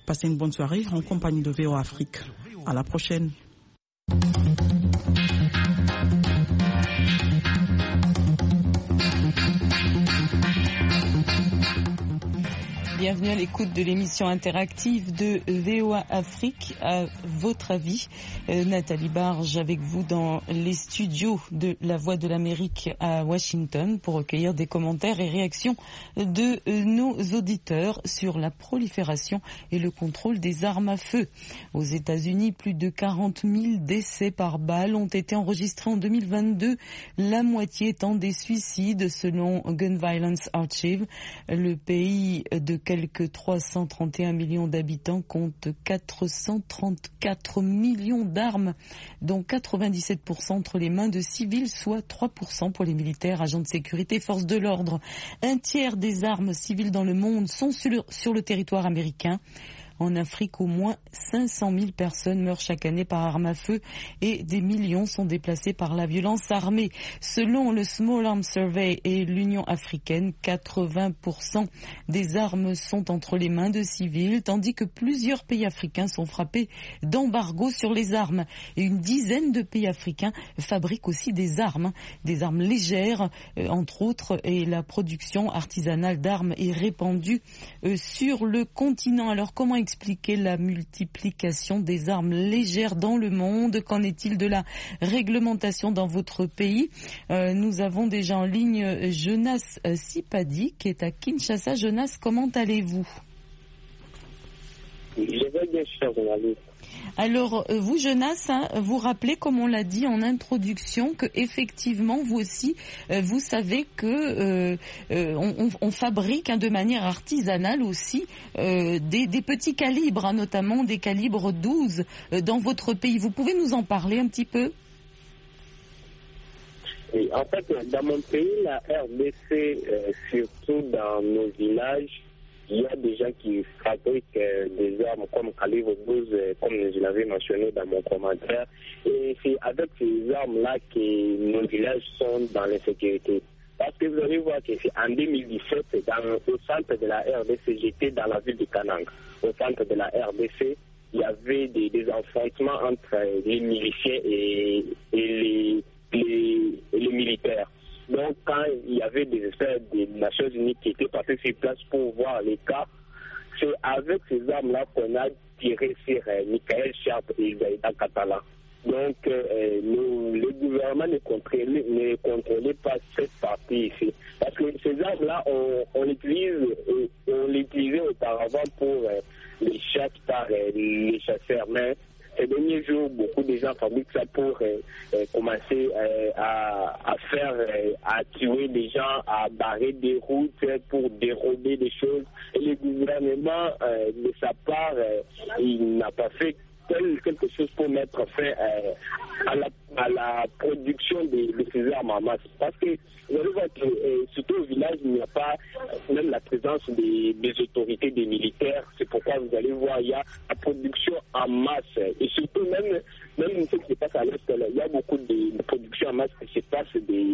Passez une bonne soirée en compagnie de VOA Afrique. À la prochaine. Bienvenue à l'écoute de l'émission interactive de VOA Afrique. À votre avis, Nathalie Barge avec vous dans les studios de La Voix de l'Amérique à Washington pour recueillir des commentaires et réactions de nos auditeurs sur la prolifération et le contrôle des armes à feu. Aux États-Unis, plus de 40 000 décès par balle ont été enregistrés en 2022, la moitié étant des suicides selon Gun Violence Archive. Le pays de quelques 331 millions d'habitants compte 434 millions d'armes, dont 97% entre les mains de civils, soit 3% pour les militaires, agents de sécurité, forces de l'ordre. Un tiers des armes civiles dans le monde sont sur le territoire américain. En Afrique, au moins 500 000 personnes meurent chaque année par arme à feu et des millions sont déplacés par la violence armée. Selon le Small Arms Survey et l'Union africaine, 80% des armes sont entre les mains de civils, tandis que plusieurs pays africains sont frappés d'embargo sur les armes. Et une dizaine de pays africains fabriquent aussi des armes légères, entre autres, et la production artisanale d'armes est répandue sur le continent. Alors comment expliquer la multiplication des armes légères dans le monde? Qu'en est-il de la réglementation dans votre pays? Nous avons déjà en ligne Jonas Sipadi qui est à Kinshasa. Jonas, comment allez-vous? Je vais bien, cher journaliste. Alors, vous, Jonas, vous rappelez, comme on l'a dit en introduction, que effectivement, vous aussi, vous savez que on fabrique de manière artisanale aussi des petits calibres, notamment des calibres 12 dans votre pays. Vous pouvez nous en parler un petit peu? Oui, en fait, dans mon pays, la RDC, surtout dans nos villages, il y a des gens qui fabriquent des armes comme calibre 12, comme je l'avais mentionné dans mon commentaire. Et c'est avec ces armes-là que nos villages sont dans l'insécurité. Parce que vous allez voir que c'est en 2017, au centre de la RDC, j'étais dans la ville de Kanang. Au centre de la RDC, il y avait des affrontements entre les miliciens et les militaires. Donc, quand il y avait des experts des Nations Unies qui étaient passés sur place pour voir les cas, c'est avec ces armes-là qu'on a tiré sur Michael Sharp et Gaïda Katala. Donc, le gouvernement ne contrôlait pas cette partie ici. Parce que ces armes-là, on l'utilisait auparavant pour les chasses par les chasseurs. Mais ces derniers jours, beaucoup de gens fabriquent ça pour commencer à tuer des gens, à barrer des routes pour dérober des choses. Et le gouvernement, de sa part, il n'a pas fait quelque chose pour mettre fin à la production de ces armes en masse. Parce que vous allez voir que surtout au village, il n'y a pas même la présence des autorités, des militaires. C'est pourquoi vous allez voir, il y a la production en masse. Et surtout même ce qui se passe à l'Est, il y a beaucoup de production en masse qui se passe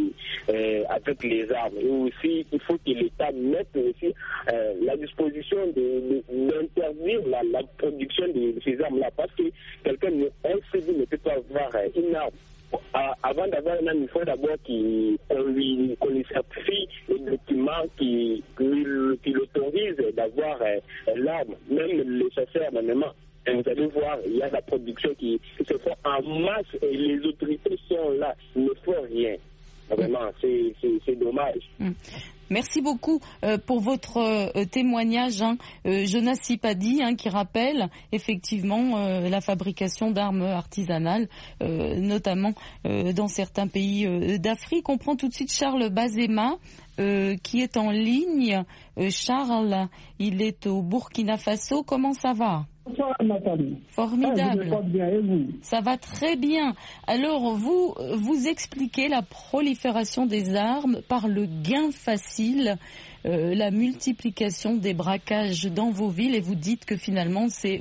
avec les armes. Et aussi, il faut que l'État mette aussi la disposition d'interdire la production de ces armes-là. Parce que quelqu'un, un civil ne peut pas avoir une arme. Avant d'avoir une arme, il faut d'abord qu'on lui certifie les documents qui l'autorisent d'avoir l'arme. Même les chasseurs, maintenant, vous allez voir, il y a la production qui se fait en masse et les autorités sont là, ils ne font rien. Vraiment, c'est dommage. Merci beaucoup pour votre témoignage, Jonas Sipadi, qui rappelle effectivement la fabrication d'armes artisanales, notamment dans certains pays d'Afrique. On prend tout de suite Charles Bazema, qui est en ligne. Charles, il est au Burkina Faso. Comment ça va? Bonsoir Nathalie. Formidable. Je bien, et vous? Ça va très bien. Alors vous expliquez la prolifération des armes par le gain facile, la multiplication des braquages dans vos villes, et vous dites que finalement c'est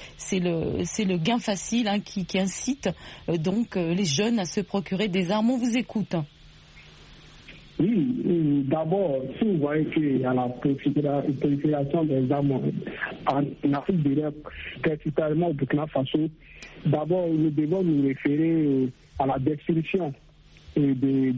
le gain facile qui incite donc les jeunes à se procurer des armes. On vous écoute. Oui, d'abord, si vous voyez qu'il y a la prolifération des armes en Afrique de l'Est, principalement au Burkina Faso, d'abord, nous devons nous référer à la destruction du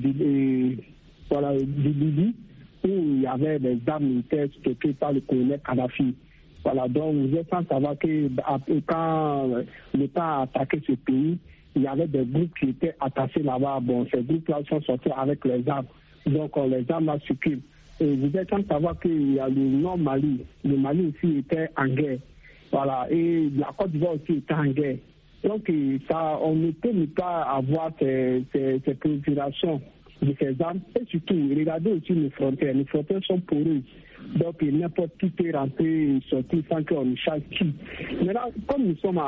Libye, où il y avait des armes militaires stockées par le colonel Kadhafi. Voilà, donc vous êtes sans savoir que quand l'État a attaqué ce pays, il y avait des groupes qui étaient attachés là-bas. Bon, ces groupes-là sont sortis avec les armes. Donc les armes circulent. Et vous êtes sans savoir qu'il y a le Nord-Mali. Le Mali aussi était en guerre. Voilà, et la Côte d'Ivoire aussi était en guerre. Donc ça, on ne peut pas avoir ces proliférations de ces armes. Et surtout, regardez aussi les frontières. Les frontières sont poreuses. Donc n'importe qui peut rentrer et sortir sans qu'on ne chasse qui. Maintenant, comme nous sommes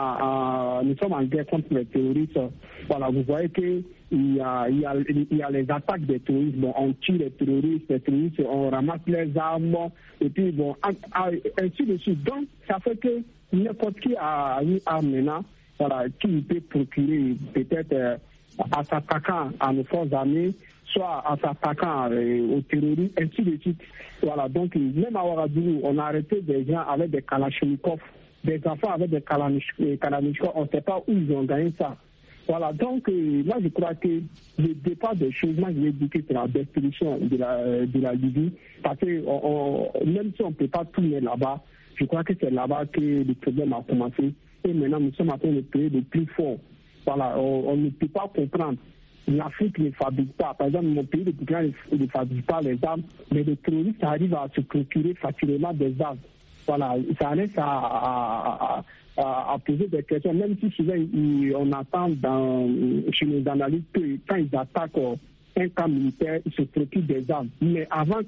en guerre contre les terroristes, voilà, vous voyez que il y a les attaques des terroristes. Bon, on tue les terroristes, on ramasse les armes, et puis bon, ainsi de suite. Donc, ça fait que n'importe qui a une arme maintenant, voilà, qui peut procurer peut-être en s'attaquant à nos forces armées, soit en s'attaquant aux terroristes, ainsi de suite. Voilà, donc même à Ouagadougou, on a arrêté des gens avec des kalachnikovs, des enfants avec des kalachnikovs, on ne sait pas où ils ont gagné ça. Voilà, donc moi je crois que le départ des choses, moi je vais dire que c'est la destruction de la Libye, parce que même si on ne peut pas tourner là-bas, je crois que c'est là-bas que le problème a commencé. Et maintenant nous sommes en train de payer le plus fort. Voilà, on ne peut pas comprendre. L'Afrique ne fabrique pas. Par exemple, mon pays, le Burkina, ne fabrique pas les armes, mais les terroristes arrivent à se procurer facilement des armes. Voilà, ça laisse à poser des questions, même si souvent on attend chez les analystes que quand ils attaquent un camp militaire, ils se procurent des armes. Mais avant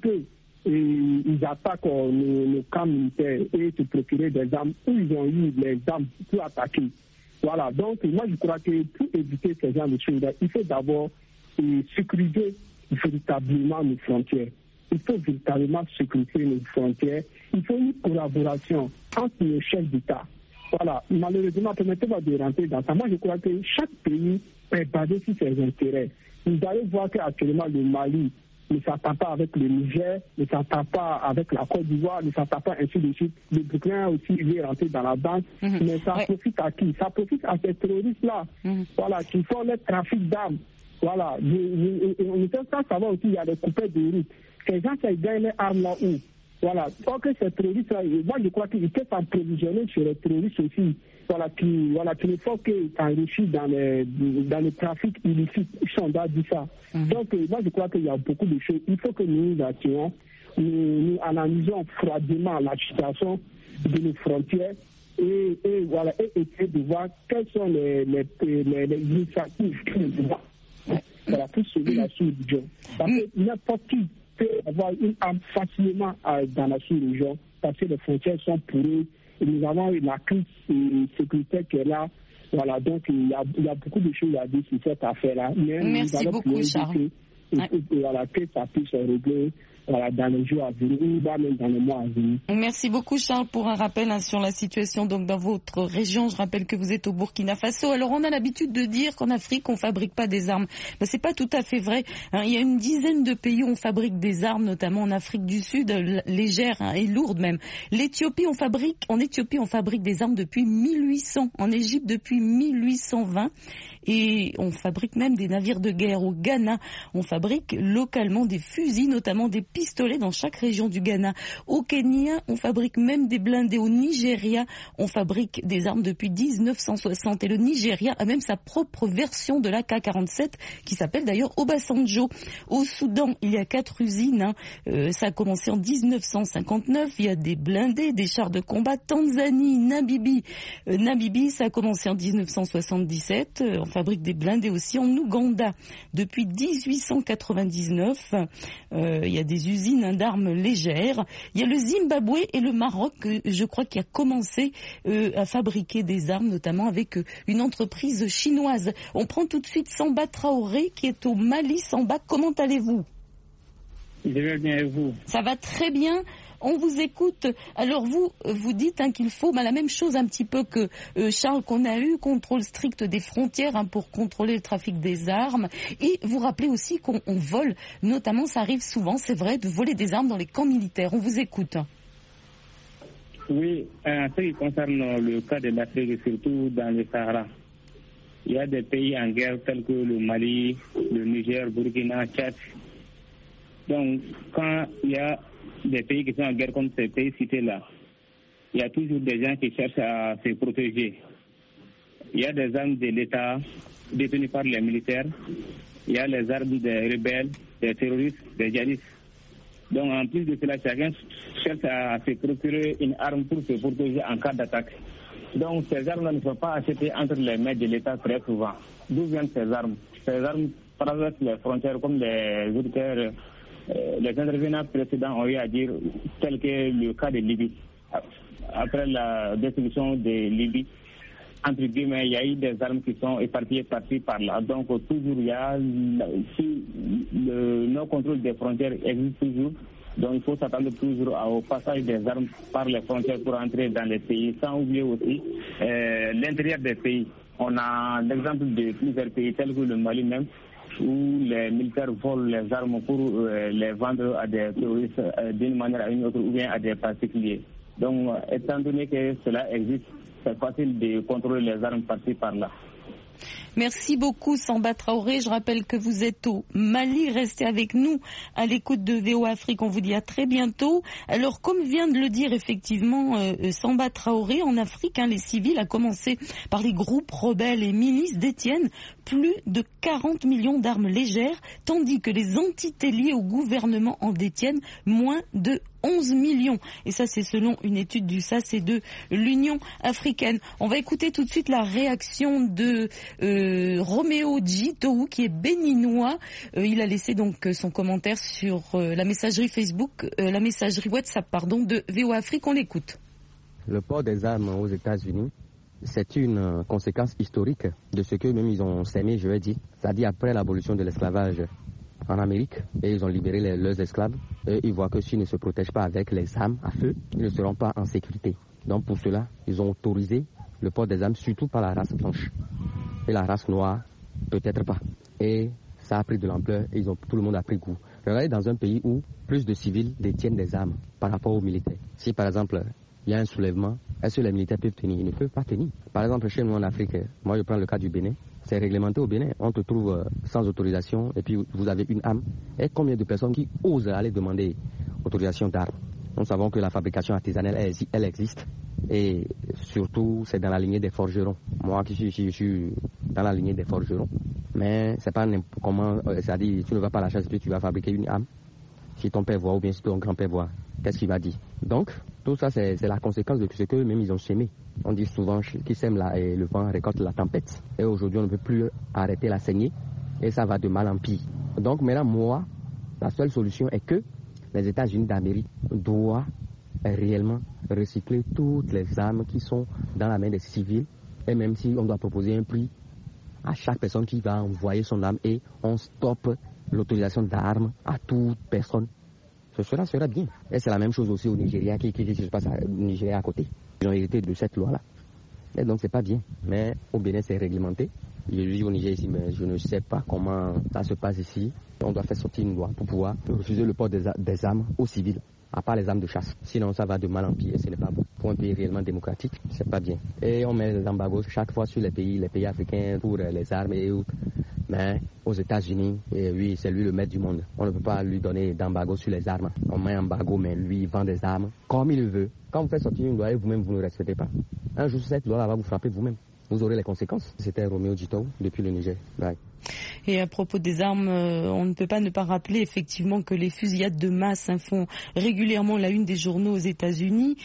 qu'ils attaquent le camp militaire et se procurer des armes, où ils ont eu les armes pour attaquer. Voilà, donc moi je crois que pour éviter ces genres de choses, il faut d'abord sécuriser véritablement nos frontières. Il faut véritablement sécuriser nos frontières. Il faut une collaboration entre les chefs d'État. Voilà, malheureusement, permettez-moi de rentrer dans ça. Moi je crois que chaque pays est basé sur ses intérêts. Vous allez voir qu'actuellement le Mali ne s'attend pas avec le Niger, ne s'attend pas avec la Côte d'Ivoire, ne s'attend pas ainsi de suite. Le Burkina aussi veut rentrer dans la danse, mais ça profite à qui? Ça profite à ces terroristes-là, voilà, qui font le trafic d'armes. Voilà, on ne peut pas savoir aussi, il y a des coupeurs de route. Ces gens, ils gagnent les armes là où? Voilà, tant que ces terroristes-là, moi je crois qu'ils peuvent s'approvisionner sur les terroristes aussi, voilà, qui ne font que s'enrichir dans le trafic illicite, si on doit dire ça. Donc moi je crois qu'il y a beaucoup de choses. Il faut que nous actions, nous analysons froidement la situation de nos frontières et essayer de voir quelles sont les initiatives que nous devons pour sauver la sous-région. Parce que n'importe qui peut avoir une arme facilement dans la sous-région parce que les frontières sont poreuses et nous avons la crise sécuritaire qui est là. Voilà, donc il y a beaucoup de choses à dire sur cette affaire-là. Mais merci beaucoup, Charles. Voilà, que ça puisse se régler dans les jours à venir, ou même dans les mois à venir. Merci beaucoup, Charles, pour un rappel sur la situation donc dans votre région. Je rappelle que vous êtes au Burkina Faso. Alors, on a l'habitude de dire qu'en Afrique, on fabrique pas des armes. Ben, c'est pas tout à fait vrai. Il y a une dizaine de pays où on fabrique des armes, notamment en Afrique du Sud, légères et lourdes même. En Éthiopie, on fabrique des armes depuis 1800. En Égypte, depuis 1820. Et on fabrique même des navires de guerre. Au Ghana, on fabrique localement des fusils, notamment des pistolets dans chaque région du Ghana. Au Kenya, on fabrique même des blindés. Au Nigeria, on fabrique des armes depuis 1960. Et le Nigeria a même sa propre version de l'AK-47 qui s'appelle d'ailleurs Obasanjo. Au Soudan, il y a 4 usines. Ça a commencé en 1959. Il y a des blindés, des chars de combat. Tanzanie, Namibie, ça a commencé en 1977. On fabrique des blindés aussi en Ouganda depuis 1899. Il y a des usines d'armes légères. Il y a le Zimbabwe et le Maroc, je crois, qui a commencé à fabriquer des armes, notamment avec une entreprise chinoise. On prend tout de suite Samba Traoré, qui est au Mali. Samba, comment allez-vous? Je vais bien et vous? Ça va très bien. On vous écoute. Alors vous dites qu'il faut la même chose un petit peu que Charles qu'on a eu, contrôle strict des frontières pour contrôler le trafic des armes. Et vous rappelez aussi qu'on vole, notamment ça arrive souvent, c'est vrai, de voler des armes dans les camps militaires. On vous écoute. Oui, en ce qui concerne le cas de l'Afrique, surtout dans le Sahara, il y a des pays en guerre tels que le Mali, le Niger, Burkina, Tchad. Donc, quand il y a des pays qui sont en guerre comme ces pays cités-là, il y a toujours des gens qui cherchent à se protéger. Il y a des armes de l'État détenues par les militaires. Il y a les armes des rebelles, des terroristes, des djihadistes. Donc, en plus de cela, chacun cherche à se procurer une arme pour se protéger en cas d'attaque. Donc, ces armes-là ne sont pas achetées entre les mains de l'État très souvent. D'où viennent ces armes? Ces armes traversent les frontières comme les auditeurs, les intervenants précédents ont eu à dire, tel que le cas de Libye. Après la destruction de Libye, entre guillemets, il y a eu des armes qui sont éparpillées par-ci, par-là. Donc, toujours, il y a, si le non-contrôle des frontières existe toujours, donc il faut s'attendre toujours au passage des armes par les frontières pour entrer dans les pays, sans oublier aussi l'intérieur des pays. On a l'exemple de plusieurs pays tels que le Mali même, où les militaires volent les armes pour les vendre à des terroristes d'une manière à une autre ou bien à des particuliers. Donc, étant donné que cela existe, c'est facile de contrôler les armes par-ci, par-là. Merci beaucoup Samba Traoré. Je rappelle que vous êtes au Mali. Restez avec nous à l'écoute de VOA Afrique. On vous dit à très bientôt. Alors, comme vient de le dire effectivement Samba Traoré, en Afrique, les civils, à commencer par les groupes rebelles et milices, détiennent plus de 40 millions d'armes légères, tandis que les entités liées au gouvernement en détiennent moins de 11 millions. Et ça, c'est selon une étude du SAS et de l'Union africaine. On va écouter tout de suite la réaction de Roméo Djitou, qui est béninois. Il a laissé donc son commentaire sur la messagerie Facebook, la messagerie WhatsApp, de VOA Afrique. On l'écoute. Le port des armes aux États-Unis, c'est une conséquence historique de ce qu'eux-mêmes ils ont sémé, je vais dire. C'est-à-dire après l'abolition de l'esclavage en Amérique, et ils ont libéré leurs esclaves, et ils voient que s'ils ne se protègent pas avec les armes à feu, ils ne seront pas en sécurité. Donc pour cela, ils ont autorisé le port des armes, surtout par la race blanche. Et la race noire, peut-être pas. Et ça a pris de l'ampleur, et tout le monde a pris goût. Regardez dans un pays où plus de civils détiennent des armes par rapport aux militaires. Si par exemple, il y a un soulèvement, est-ce que les militaires peuvent tenir? Ils ne peuvent pas tenir. Par exemple, chez nous en Afrique, moi je prends le cas du Bénin, c'est réglementé au Bénin. On te trouve sans autorisation et puis vous avez une arme. Et combien de personnes qui osent aller demander autorisation d'armes? Nous savons que la fabrication artisanale, elle existe. Et surtout, c'est dans la lignée des forgerons. Moi, je suis dans la lignée des forgerons. Mais c'est pas comment, c'est-à-dire, tu ne vas pas à la chasse et puis tu vas fabriquer une arme. Si ton père voit ou bien si ton grand-père voit, qu'est-ce qu'il va dire? Donc, tout ça, c'est la conséquence de ce qu'eux-mêmes ils ont sémé. On dit souvent qu'ils sèment et le vent récolte la tempête. Et aujourd'hui, on ne peut plus arrêter la saignée. Et ça va de mal en pire. Donc maintenant, moi, la seule solution est que les États-Unis d'Amérique doivent réellement recycler toutes les armes qui sont dans la main des civils. Et même si on doit proposer un prix à chaque personne qui va envoyer son arme et on stoppe l'autorisation d'armes à toute personne, ce sera bien. Et c'est la même chose aussi au Nigeria qui se passe au Nigeria à côté. Ils ont hérité de cette loi-là. Et donc c'est pas bien. Mais au Bénin c'est réglementé. Je vis au Niger ici, mais je ne sais pas comment ça se passe ici. On doit faire sortir une loi pour pouvoir refuser le port des armes aux civils, à part les armes de chasse. Sinon ça va de mal en pire et ce n'est pas bon. Pour un pays réellement démocratique, c'est pas bien. Et on met les embargos chaque fois sur les pays africains pour les armes et autres. Mais aux États-Unis, oui, c'est lui le maître du monde. On ne peut pas lui donner d'embargo sur les armes. On met un embargo, mais lui, il vend des armes comme il veut. Quand vous faites sortir une loi et vous-même, vous ne respectez pas, un jour, cette loi va vous frapper vous-même. Vous aurez les conséquences. C'était Roméo Djitou depuis le Niger. Bye. Et à propos des armes, on ne peut pas ne pas rappeler effectivement que les fusillades de masse font régulièrement la une des journaux aux États-Unis.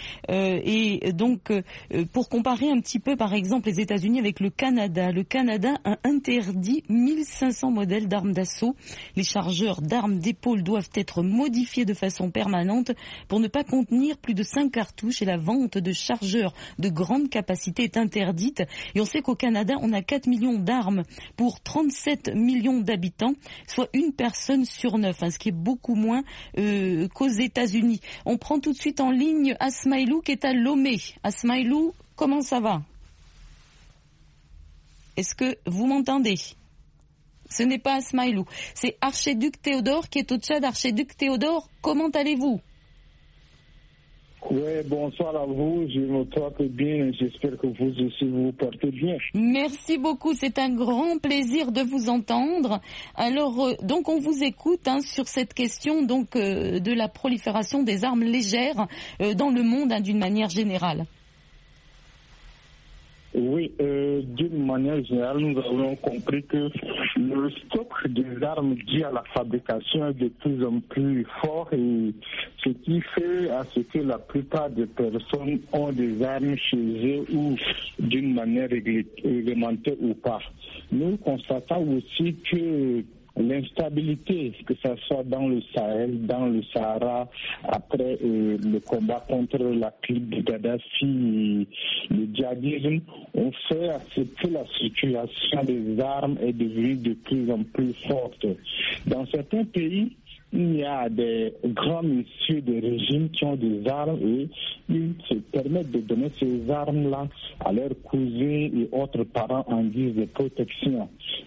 Et donc, pour comparer un petit peu, par exemple, les États-Unis avec le Canada a interdit 1500 modèles d'armes d'assaut. Les chargeurs d'armes d'épaule doivent être modifiés de façon permanente pour ne pas contenir plus de 5 cartouches et la vente de chargeurs de grande capacité est interdite. Et on sait qu'au Canada, on a 4 millions d'armes pour 37 millions d'habitants, soit une personne sur 9, ce qui est beaucoup moins qu'aux États-Unis. On prend tout de suite en ligne Asmaïlou qui est à Lomé. Asmaïlou, comment ça va? Est-ce que vous m'entendez? Ce n'est pas Asmaïlou, c'est Archiduc Théodore qui est au Tchad. Archiduc Théodore, comment allez-vous? Oui, bonsoir à vous, je me porte bien, j'espère que vous aussi vous portez bien. Merci beaucoup, c'est un grand plaisir de vous entendre. Alors, donc on vous écoute sur cette question de la prolifération des armes légères dans le monde d'une manière générale. Oui, d'une manière générale, nous avons compris que le stock des armes dû à la fabrication est de plus en plus fort, et ce qui fait à ce que la plupart des personnes ont des armes chez eux ou d'une manière réglementée ou pas. Nous constatons aussi que l'instabilité, que ce soit dans le Sahel, dans le Sahara, après le combat contre la clique de Gaddafi, le djihadisme, on fait à ce que la circulation des armes est devenue de plus en plus forte. Dans certains pays, il y a des grands messieurs de régime qui ont des armes et ils se permettent de donner ces armes-là à leurs cousins et autres parents en guise de protection.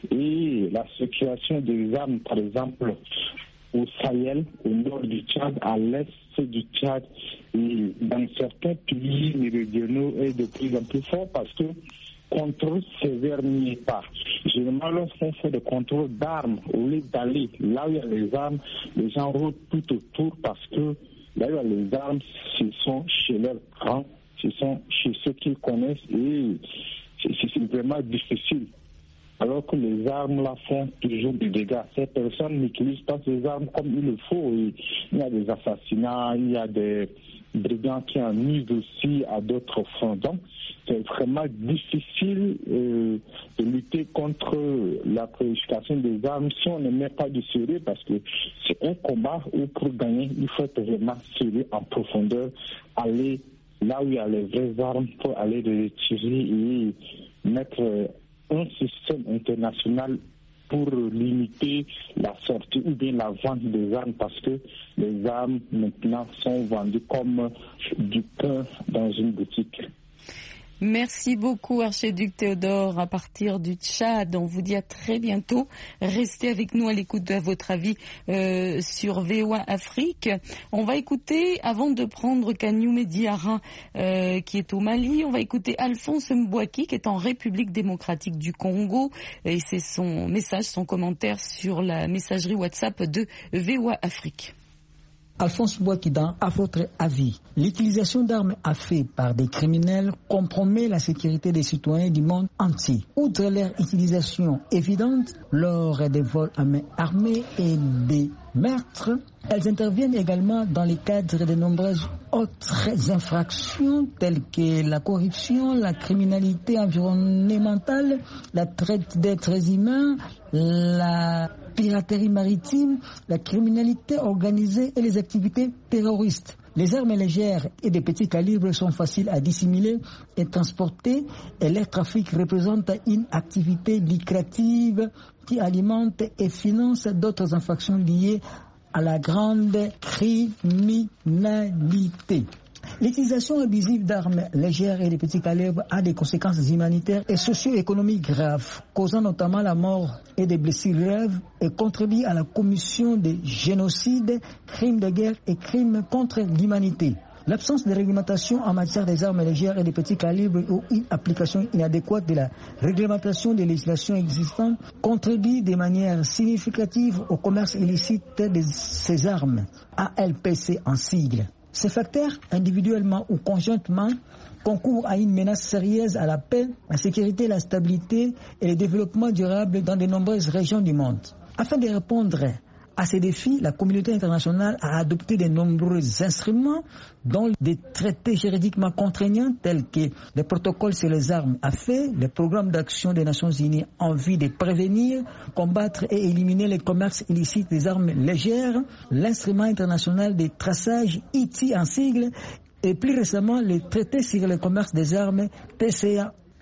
Et la circulation des armes, par exemple, au Sahel, au nord du Tchad, à l'est du Tchad et dans certains pays méridionaux est de plus en plus fort parce que contrôle sévère n'y est pas. Généralement, lorsqu'on fait des contrôles d'armes, au lieu d'aller là où il y a les armes, les gens rôdent tout autour parce que là où il y a les armes, ce sont chez leurs grands, ce sont chez ceux qu'ils connaissent et c'est vraiment difficile. Alors que les armes là font toujours des dégâts. Ces personnes n'utilisent pas ces armes comme il le faut. Et il y a des assassinats, il y a des brigands qui en nuisent aussi à d'autres fronts. Donc, c'est vraiment difficile de lutter contre la prolifération des armes si on ne met pas du sérieux, parce que c'est un combat où pour gagner, il faut être vraiment sérieux en profondeur, aller là où il y a les vraies armes pour aller les retirer et mettre un système international pour limiter la sortie ou bien la vente des armes, parce que les armes maintenant sont vendues comme du pain dans une boutique. Merci beaucoup, Archiduc Théodore, à partir du Tchad. On vous dit à très bientôt. Restez avec nous à l'écoute de votre avis sur VOA Afrique. On va écouter, avant de prendre Kagnoumé Diarra, qui est au Mali, on va écouter Alphonse Mbouaki, qui est en République démocratique du Congo. Et c'est son message, son commentaire sur la messagerie WhatsApp de VOA Afrique. Alphonse Mbouaki, à votre avis, l'utilisation d'armes à feu par des criminels compromet la sécurité des citoyens du monde entier. Outre leur utilisation évidente lors des vols à main armée et des meurtres, elles interviennent également dans le cadre de nombreuses autres infractions telles que la corruption, la criminalité environnementale, la traite d'êtres humains, la piraterie maritime, la criminalité organisée et les activités terroristes. Les armes légères et de petits calibres sont faciles à dissimuler et transporter, et leur trafic représente une activité lucrative qui alimente et finance d'autres infractions liées à la grande criminalité. L'utilisation abusive d'armes légères et de petits calibres a des conséquences humanitaires et socio-économiques graves, causant notamment la mort et des blessures graves, et contribue à la commission de génocides, crimes de guerre et crimes contre l'humanité. L'absence de réglementation en matière des armes légères et des petits calibres ou une application inadéquate de la réglementation des législations existantes contribue de manière significative au commerce illicite de ces armes, ALPC en sigle. Ces facteurs, individuellement ou conjointement, concourent à une menace sérieuse à la paix, la sécurité, la stabilité et le développement durable dans de nombreuses régions du monde. Afin de répondre à ces défis, la communauté internationale a adopté de nombreux instruments, dont des traités juridiquement contraignants tels que les protocoles sur les armes à feu, les programmes d'action des Nations Unies en vue de prévenir, combattre et éliminer le commerce illicite des armes légères, l'instrument international de traçage ITI en sigle, et plus récemment le traité sur le commerce des armes TCA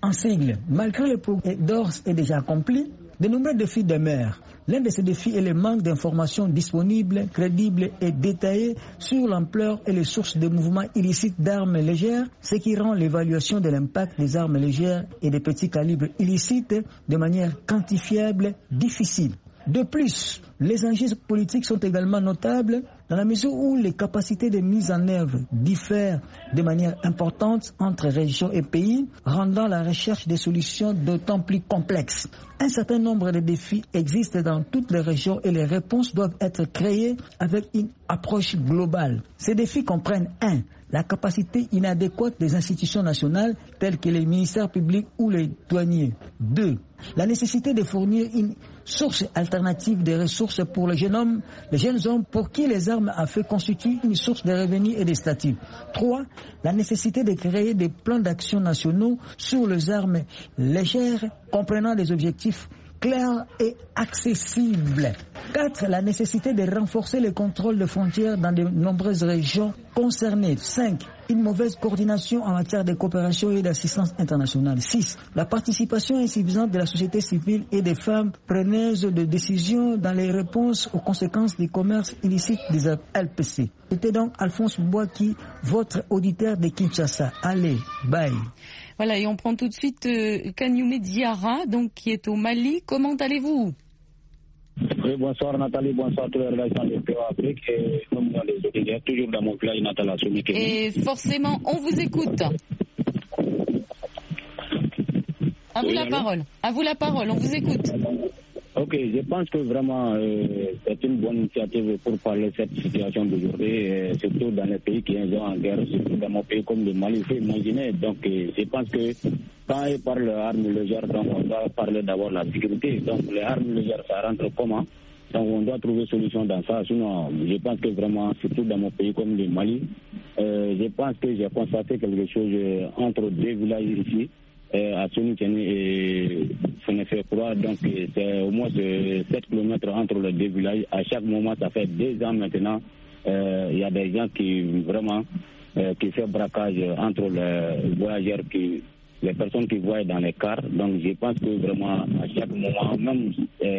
En sigle, malgré le progrès d'ores et déjà accompli, de nombreux défis demeurent. L'un de ces défis est le manque d'informations disponibles, crédibles et détaillées sur l'ampleur et les sources de mouvements illicites d'armes légères, ce qui rend l'évaluation de l'impact des armes légères et des petits calibres illicites de manière quantifiable difficile. De plus, les enjeux politiques sont également notables dans la mesure où les capacités de mise en œuvre diffèrent de manière importante entre régions et pays, rendant la recherche des solutions d'autant plus complexe. Un certain nombre de défis existent dans toutes les régions et les réponses doivent être créées avec une approche globale. Ces défis comprennent 1. La capacité inadéquate des institutions nationales telles que les ministères publics ou les douaniers. 2. La nécessité de fournir une source alternative de ressources pour les jeunes hommes pour qui les armes à feu constituent une source de revenus et de statut. 3. La nécessité de créer des plans d'action nationaux sur les armes légères comprenant des objectifs clairs et accessibles. 4. La nécessité de renforcer le contrôle de frontières dans de nombreuses régions concernées. 5. Une mauvaise coordination en matière de coopération et d'assistance internationale. 6. La participation insuffisante de la société civile et des femmes preneuses de décisions dans les réponses aux conséquences du commerce illicite des LPC. C'était donc Alphonse Bouaki, votre auditeur de Kinshasa. Allez, bye. Voilà, et on prend tout de suite Kanyume Diarra, donc, qui est au Mali. Comment allez-vous? Oui, bonsoir Nathalie, bonsoir tous les relations de VOA Afrique et nous sommes les auditeurs, toujours dans mon village Nathalie Soumi. Et forcément, on vous écoute. À vous la parole. À vous la parole, on vous écoute. Ok, je pense que vraiment c'est une bonne initiative pour parler de cette situation d'aujourd'hui, surtout dans les pays qui sont en guerre, surtout dans mon pays comme le Mali, il faut imaginer. Donc je pense que quand on parle d'armes légères, donc on doit parler d'abord de la sécurité. Donc les armes légères, ça rentre comment? Donc on doit trouver solution dans ça. Sinon, je pense que vraiment, surtout dans mon pays comme le Mali, je pense que j'ai constaté quelque chose entre deux villages ici. À Sonikeni et Sénéfé-Croix, donc c'est au moins 7 km entre les deux villages. À chaque moment, ça fait 2 ans maintenant, il y a des gens qui vraiment qui font braquage entre les voyageurs, les personnes qui voient dans les cars. Donc je pense que vraiment à chaque moment, même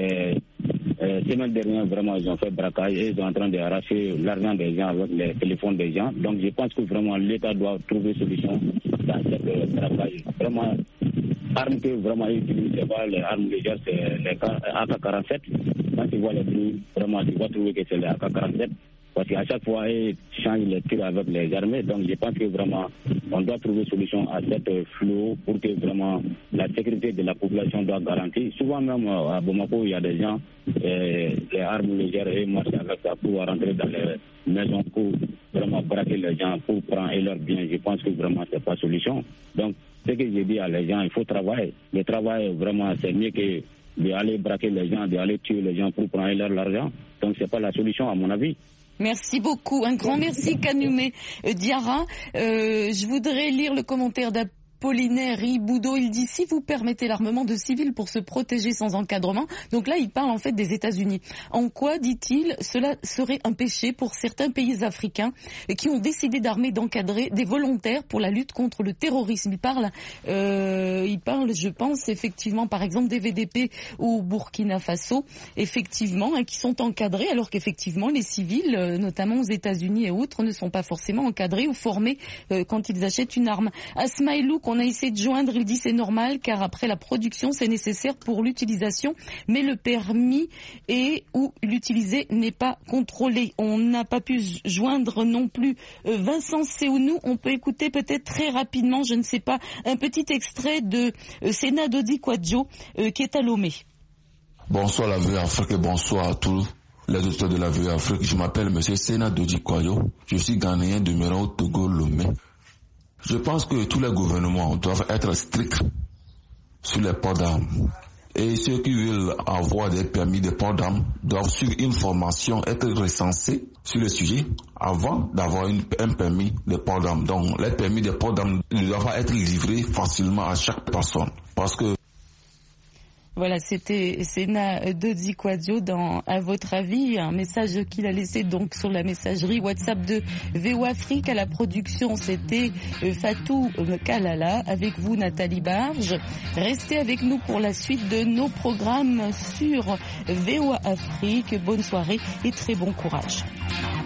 semaine dernière, vraiment ils ont fait braquage et ils sont en train d'arracher l'argent des gens avec les téléphones des gens. Donc je pense que vraiment l'État doit trouver solution dans ce braquage. Vraiment, armes que vraiment ils utilisent, c'est pas les armes légères, c'est les AK-47. Quand tu vois les prix, vraiment tu vas trouver que c'est les AK-47. Parce qu'à chaque fois, ils changent les tirs avec les armées. Donc je pense que vraiment, on doit trouver solution à cette flot pour que vraiment la sécurité de la population soit garantie. Souvent même à Bamako, il y a des gens, les armes légères, et marchent avec ça pour rentrer dans les maisons pour vraiment braquer les gens, pour prendre leurs biens. Je pense que vraiment, c'est pas solution. Donc, ce que je dis à les gens, il faut travailler. Le travail, vraiment, c'est mieux que d'aller braquer les gens, d'aller tuer les gens pour prendre leur argent. Donc, c'est pas la solution, à mon avis. Merci beaucoup. Un grand merci, Kanyume Diarra. Je voudrais lire le commentaire d'Apollinaire Iboudo. Il dit: si vous permettez l'armement de civils pour se protéger sans encadrement. Donc là, il parle en fait des États-Unis. En quoi, dit-il, cela serait un péché pour certains pays africains qui ont décidé d'armer, d'encadrer des volontaires pour la lutte contre le terrorisme. Il parle, je pense, effectivement, par exemple, des VDP au Burkina Faso, effectivement, qui sont encadrés, alors qu'effectivement, les civils, notamment aux États-Unis et autres, ne sont pas forcément encadrés ou formés quand ils achètent une arme. Asmaïlou, qu'on a essayé de joindre, il dit c'est normal, car après la production, c'est nécessaire pour l'utilisation, mais le permis et ou l'utiliser n'est pas contrôlé. On n'a pas pu joindre non plus Vincent Seounou. On peut écouter peut-être très rapidement, je ne sais pas, un petit extrait de Sénat Dodi Kwadjo qui est à Lomé. Bonsoir la VOA Afrique et bonsoir à tous les auditeurs de la VOA Afrique. Je m'appelle M. Sénat Dodi Kwadjo. Je suis ghanéen demeurant au Togo Lomé. Je pense que tous les gouvernements doivent être stricts sur les ports d'armes. Et ceux qui veulent avoir des permis de port d'armes doivent suivre une formation, être recensés sur le sujet avant d'avoir un permis de port d'armes. Donc les permis de port d'armes ne doivent pas être livrés facilement à chaque personne. Parce que Voilà, c'était Sena Dodi Kouadio dans À votre avis, un message qu'il a laissé donc sur la messagerie WhatsApp de VOA Afrique. À la production, c'était Fatou Kalala. Avec vous, Nathalie Barge. Restez avec nous pour la suite de nos programmes sur VOA Afrique. Bonne soirée et très bon courage.